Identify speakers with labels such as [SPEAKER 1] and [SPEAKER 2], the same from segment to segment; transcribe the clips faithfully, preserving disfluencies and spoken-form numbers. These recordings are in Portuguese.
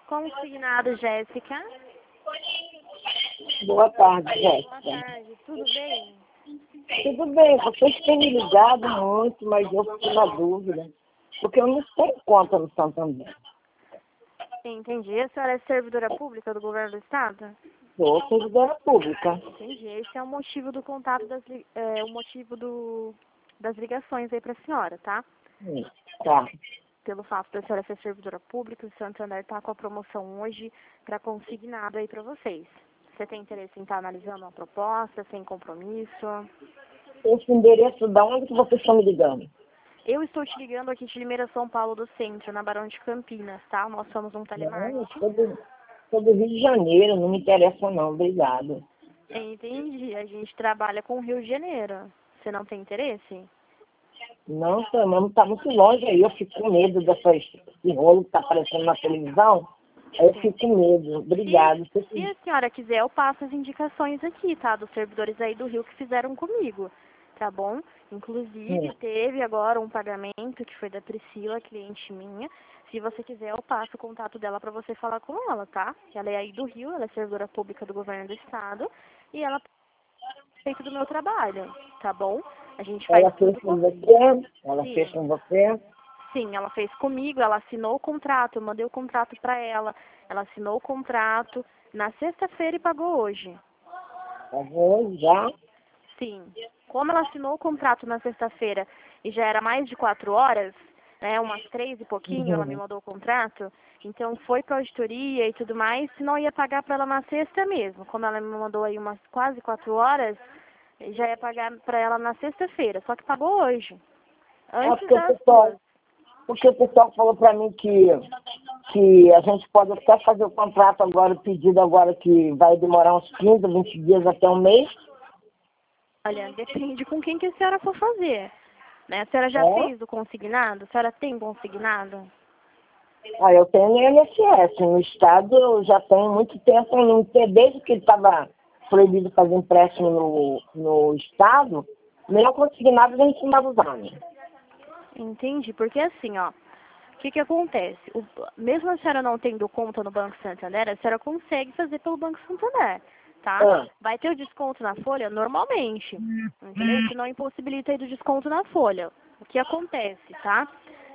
[SPEAKER 1] Consignado, Jéssica.
[SPEAKER 2] Boa tarde,
[SPEAKER 1] Boa
[SPEAKER 2] Jéssica.
[SPEAKER 1] tarde, tudo bem?
[SPEAKER 2] Tudo bem, vocês têm me ligado muito, mas eu fico na dúvida, porque eu não tenho conta no Santander.
[SPEAKER 1] Entendi. A senhora é servidora pública do governo do estado?
[SPEAKER 2] Sou servidora pública.
[SPEAKER 1] Entendi. Esse é o motivo do contato, das, li- é, o motivo do, das ligações aí para a senhora, tá?
[SPEAKER 2] Sim, tá.
[SPEAKER 1] Pelo fato da senhora ser servidora pública, o Santander está com a promoção hoje para consignado aí para vocês. Você tem interesse em estar analisando uma proposta, sem compromisso?
[SPEAKER 2] Esse endereço, da onde que vocês estão me ligando?
[SPEAKER 1] Eu estou te ligando aqui de Limeira, São Paulo do Centro, na Barão de Campinas, tá? Nós somos um
[SPEAKER 2] Não, eu
[SPEAKER 1] telemarketing.
[SPEAKER 2] sou do, sou do Rio de Janeiro, não me interessa não, obrigado.
[SPEAKER 1] Entendi. A gente trabalha com o Rio de Janeiro. Você não tem interesse?
[SPEAKER 2] Não, seu nome está muito longe aí, eu fico com medo dessas, desse rolo que está aparecendo na televisão. Aí eu
[SPEAKER 1] Sim.
[SPEAKER 2] fico com medo, obrigado.
[SPEAKER 1] Se, se a senhora quiser, eu passo as indicações aqui, tá? Dos servidores aí do Rio que fizeram comigo, tá bom? Inclusive,
[SPEAKER 2] Sim.
[SPEAKER 1] teve agora um pagamento que foi da Priscila, cliente minha. Se você quiser, eu passo o contato dela para você falar com ela, tá? Ela é aí do Rio, ela é servidora pública do governo do estado e ela feito do meu trabalho, tá bom? A gente faz
[SPEAKER 2] Ela fez
[SPEAKER 1] tudo
[SPEAKER 2] com
[SPEAKER 1] com...
[SPEAKER 2] você? Ela
[SPEAKER 1] Sim,
[SPEAKER 2] fez com você?
[SPEAKER 1] sim, ela fez comigo, ela assinou o contrato, eu mandei o contrato para ela, ela assinou o contrato na sexta-feira e pagou hoje.
[SPEAKER 2] Pagou já?
[SPEAKER 1] Sim. Como ela assinou o contrato na sexta-feira e já era mais de quatro horas, né, umas três e pouquinho, ela me
[SPEAKER 2] Uhum.
[SPEAKER 1] mandou o contrato, então foi para auditoria e tudo mais, senão ia pagar para ela na sexta mesmo. Como ela me mandou aí umas quase quatro horas, já ia pagar para ela na sexta-feira, só que pagou hoje,
[SPEAKER 2] É
[SPEAKER 1] antes
[SPEAKER 2] porque o
[SPEAKER 1] das
[SPEAKER 2] pessoal,
[SPEAKER 1] duas.
[SPEAKER 2] porque o pessoal falou para mim que, que a gente pode até fazer o contrato agora, o pedido agora que vai demorar uns quinze, vinte dias até um mês.
[SPEAKER 1] Olha, depende com quem que a senhora for fazer. Né? A senhora já
[SPEAKER 2] É?
[SPEAKER 1] fez o consignado? A senhora tem consignado?
[SPEAKER 2] Ah, eu tenho no I N S S, no estado eu já tenho muito tempo, no- desde que estava proibido fazer empréstimo no, no estado, nem consignado a gente não usando.
[SPEAKER 1] Entendi, porque assim, ó, o que que acontece? O, mesmo a senhora não tendo conta no Banco Santander, a senhora consegue fazer pelo Banco Santander, tá?
[SPEAKER 2] Ah,
[SPEAKER 1] Vai ter o desconto na folha normalmente, entendeu? Isso não impossibilita aí do desconto na folha. O que acontece, tá?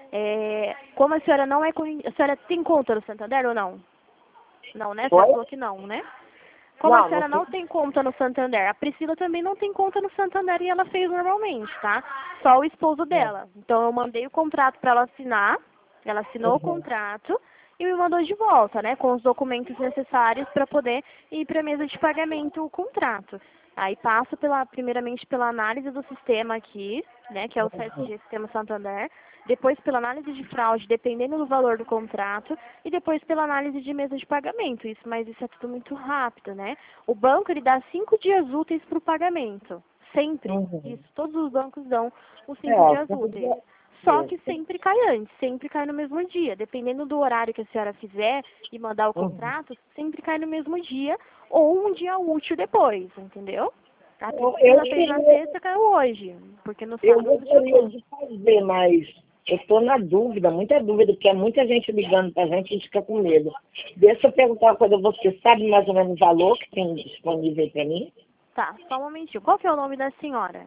[SPEAKER 1] É, como a senhora não é, corren- a senhora tem conta no Santander ou não? Não, né? A senhora
[SPEAKER 2] foi?
[SPEAKER 1] falou que não, né? Como a
[SPEAKER 2] Não, não
[SPEAKER 1] senhora
[SPEAKER 2] tem.
[SPEAKER 1] não tem conta no Santander, a Priscila também não tem conta no Santander e ela fez normalmente, tá? Só o esposo dela. Então eu mandei o contrato para ela assinar, ela assinou o
[SPEAKER 2] Uhum.
[SPEAKER 1] contrato e me mandou de volta, né? Com os documentos necessários para poder ir para a mesa de pagamento o contrato. Aí passo pela, primeiramente pela análise do sistema aqui, né? Que é o C S G Sistema Santander. Depois pela análise de fraude, dependendo do valor do contrato, e depois pela análise de mesa de pagamento. Isso, mas isso é tudo muito rápido, né? O banco ele dá cinco dias úteis para o pagamento. Sempre.
[SPEAKER 2] Uhum.
[SPEAKER 1] Isso, todos os bancos dão os cinco
[SPEAKER 2] É,
[SPEAKER 1] dias
[SPEAKER 2] tudo
[SPEAKER 1] úteis.
[SPEAKER 2] bem.
[SPEAKER 1] Só que sempre cai antes, sempre cai no mesmo dia. Dependendo do horário que a senhora fizer e mandar o
[SPEAKER 2] Uhum.
[SPEAKER 1] contrato, sempre cai no mesmo dia ou um dia útil depois, entendeu? A
[SPEAKER 2] Eu, eu,
[SPEAKER 1] Priscila fez na
[SPEAKER 2] queria-
[SPEAKER 1] sexta, caiu hoje, porque no
[SPEAKER 2] eu
[SPEAKER 1] sábado podia
[SPEAKER 2] gostaria
[SPEAKER 1] pôr.
[SPEAKER 2] de fazer, mas eu estou na dúvida, muita dúvida, porque é muita gente ligando para a gente e a gente fica com medo. Deixa eu perguntar uma coisa, você sabe mais ou menos o valor que tem disponível para mim?
[SPEAKER 1] Tá, só um momentinho. Qual que é o nome da senhora?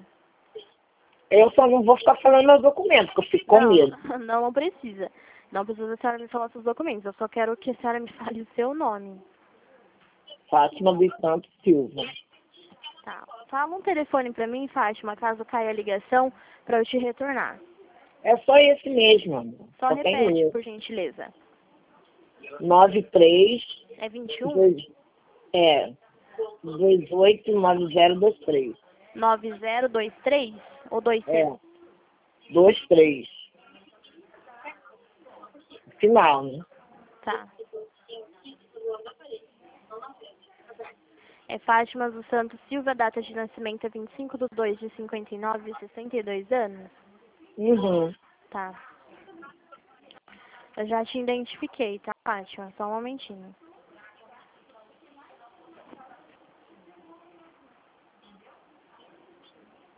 [SPEAKER 2] Eu só não vou ficar falando meus documentos, porque eu fico com
[SPEAKER 1] Não,
[SPEAKER 2] medo.
[SPEAKER 1] não, não precisa. Não precisa a senhora me falar seus documentos. Eu só quero que a senhora me fale o seu nome.
[SPEAKER 2] Fátima dos Santos Silva.
[SPEAKER 1] Tá. Fala um telefone pra mim, Fátima, caso caia a ligação, pra eu te retornar.
[SPEAKER 2] É só esse mesmo, amor.
[SPEAKER 1] Só
[SPEAKER 2] Só tem
[SPEAKER 1] repete,
[SPEAKER 2] esse.
[SPEAKER 1] por gentileza.
[SPEAKER 2] nove três
[SPEAKER 1] É vinte e um,
[SPEAKER 2] dois, é, dois oito nove zero dois três.
[SPEAKER 1] nove zero dois três ou dois
[SPEAKER 2] É,
[SPEAKER 1] seis?
[SPEAKER 2] dois três. Final, né?
[SPEAKER 1] Tá. É Fátima dos Santos Silva, data de nascimento é vinte e cinco de dois de cinquenta e nove, sessenta e dois anos?
[SPEAKER 2] Uhum.
[SPEAKER 1] Tá. Eu já te identifiquei, tá, Fátima? Só um momentinho.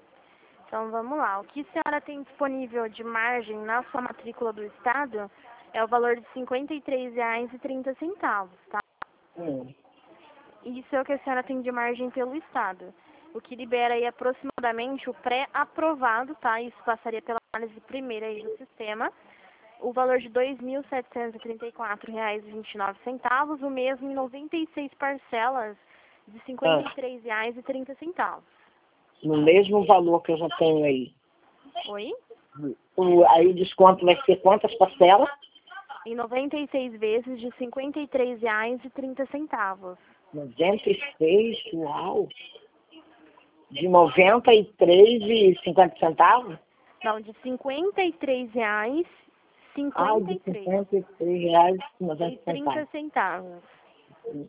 [SPEAKER 1] Então vamos lá. O que a senhora tem disponível de margem na sua matrícula do estado é o valor de cinquenta e três reais e trinta centavos, tá?
[SPEAKER 2] Hum.
[SPEAKER 1] Isso é o que a senhora tem de margem pelo Estado. O que libera aí aproximadamente o pré-aprovado, tá? Isso passaria pela análise primeira aí do sistema. O valor de dois mil setecentos e trinta e quatro reais e vinte e nove centavos, o mesmo em noventa e seis parcelas de cinquenta e três reais e trinta centavos.
[SPEAKER 2] No mesmo valor que eu já tenho aí.
[SPEAKER 1] Oi?
[SPEAKER 2] O, aí o desconto vai ser quantas parcelas?
[SPEAKER 1] Em noventa e seis vezes de cinquenta e três reais e trinta centavos.
[SPEAKER 2] noventa e seis, uau! De noventa e três e cinquenta centavos?
[SPEAKER 1] Não, de cinquenta e três reais,
[SPEAKER 2] Ah,
[SPEAKER 1] cinquenta
[SPEAKER 2] de
[SPEAKER 1] e três
[SPEAKER 2] cinquenta e três reais e
[SPEAKER 1] e
[SPEAKER 2] noventa
[SPEAKER 1] trinta
[SPEAKER 2] centavos.
[SPEAKER 1] centavos.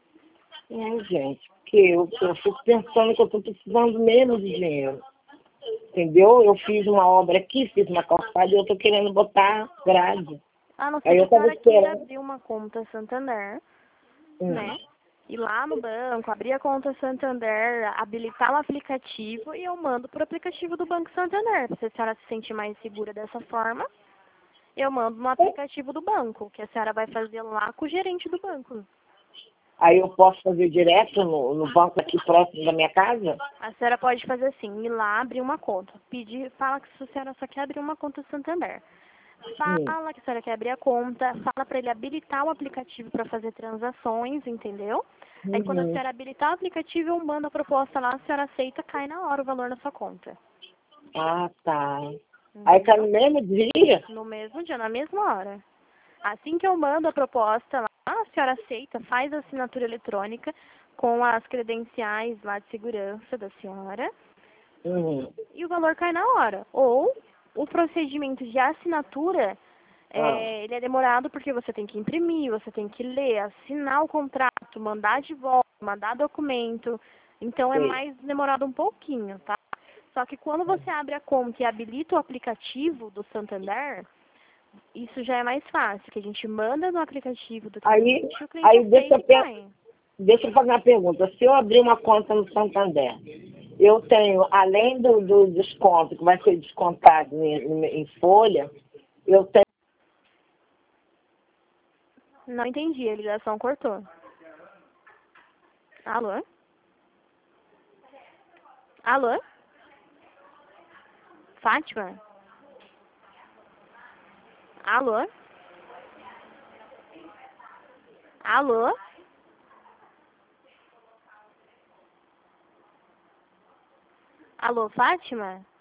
[SPEAKER 2] É, gente, porque eu, eu fico pensando que eu estou precisando menos de dinheiro. Entendeu? Eu fiz uma obra aqui, fiz uma calçada e eu estou querendo botar grade.
[SPEAKER 1] A não
[SPEAKER 2] Aí
[SPEAKER 1] ser que
[SPEAKER 2] eu
[SPEAKER 1] a
[SPEAKER 2] estava
[SPEAKER 1] senhora queira
[SPEAKER 2] esperando.
[SPEAKER 1] abrir uma conta Santander,
[SPEAKER 2] Hum.
[SPEAKER 1] né? Ir lá no banco, abrir a conta Santander, habilitar o aplicativo e eu mando pro aplicativo do Banco Santander. Se a senhora se sentir mais segura dessa forma, eu mando no aplicativo do banco, que a senhora vai fazer lá com o gerente do banco.
[SPEAKER 2] Aí eu posso fazer direto no, no banco aqui próximo da minha casa?
[SPEAKER 1] A senhora pode fazer assim, ir lá abrir uma conta. Pedir, fala que a senhora só quer abrir uma conta Santander.
[SPEAKER 2] Hum.
[SPEAKER 1] Fala que a senhora quer abrir a conta, fala para ele habilitar o aplicativo para fazer transações, entendeu? Aí quando a
[SPEAKER 2] Uhum.
[SPEAKER 1] senhora habilitar o aplicativo, eu mando a proposta lá, a senhora aceita, cai na hora o valor na sua conta.
[SPEAKER 2] Ah, tá. Aí cai no mesmo dia?
[SPEAKER 1] No mesmo dia, na mesma hora. Assim que eu mando a proposta lá, a senhora aceita, faz a assinatura eletrônica com as credenciais lá de segurança da senhora
[SPEAKER 2] Uhum.
[SPEAKER 1] e o valor cai na hora. Ou o procedimento de assinatura,
[SPEAKER 2] Ah,
[SPEAKER 1] é, ele é demorado porque você tem que imprimir, você tem que ler, assinar o contrato, mandar de volta, mandar documento. Então é
[SPEAKER 2] sei.
[SPEAKER 1] mais demorado um pouquinho, tá? Só que quando você abre a conta e habilita o aplicativo do Santander, isso já é mais fácil, que a gente manda no aplicativo do
[SPEAKER 2] Aí,
[SPEAKER 1] cliente, o cliente
[SPEAKER 2] aí deixa,
[SPEAKER 1] aceita
[SPEAKER 2] eu
[SPEAKER 1] e
[SPEAKER 2] pe-
[SPEAKER 1] cai.
[SPEAKER 2] deixa eu fazer uma pergunta. Se eu abrir uma conta no Santander, eu tenho, além do, do desconto que vai ser descontado em, em folha, eu tenho.
[SPEAKER 1] Não entendi, a ligação cortou. Alô? Alô? Fátima? Alô? Alô? Alô, Fátima?